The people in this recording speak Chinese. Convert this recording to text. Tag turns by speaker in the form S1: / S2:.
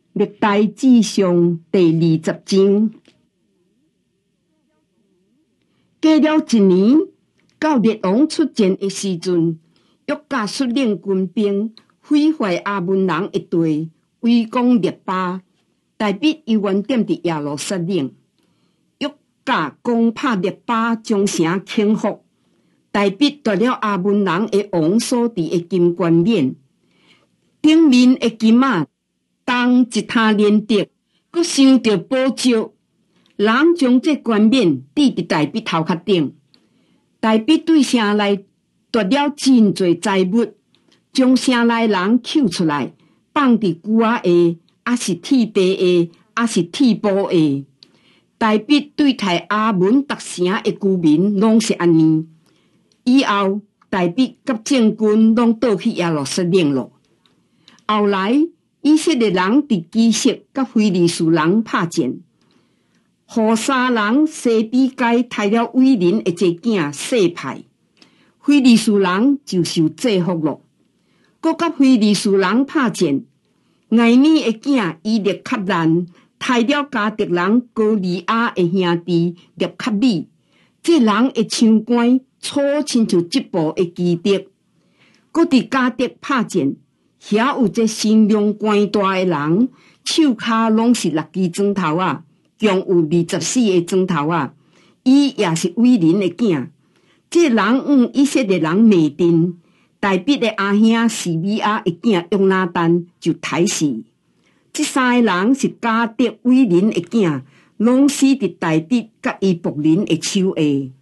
S1: 历代志上第20章。过了一年，到列王出战的时阵，约甲率领军兵毁坏亚扪人一队，围攻列巴。大卫犹原踮伫耶路撒冷。约甲攻破列巴，将城倾覆。大卫夺了亚扪人的王所伫的金冠冕，顶面的金仔当一他连得，阁想着宝石。人将这冠冕戴伫大卫头壳顶。大卫对城内夺了真侪财物，将城内人揪出来，放伫牛仔下，还是铁蹄下，还是铁布下。大卫对待亚扪逐城的居民拢是安尼。以后，大卫甲政军拢倒去耶路撒冷咯。后来，以色列人伫基色甲非利士人拍战，户沙人西比该杀了伟人的一个囝细派，非利士人就受制服咯。搁甲非利士人拍战，艾米的囝伊列克兰杀了加特人哥利亚的兄弟列克里，这人的枪管粗亲像一部的基德。搁伫加特拍战，遐有一个身量悬大的人，手骹拢是6支砖头啊，共有24个砖头啊。伊也是伟人的囝。这人往以色列人骂阵，大卫的阿兄示米亚的囝约拿单就刣死。这3个人是加特伟人的囝，拢死伫大卫甲伊仆人的手下。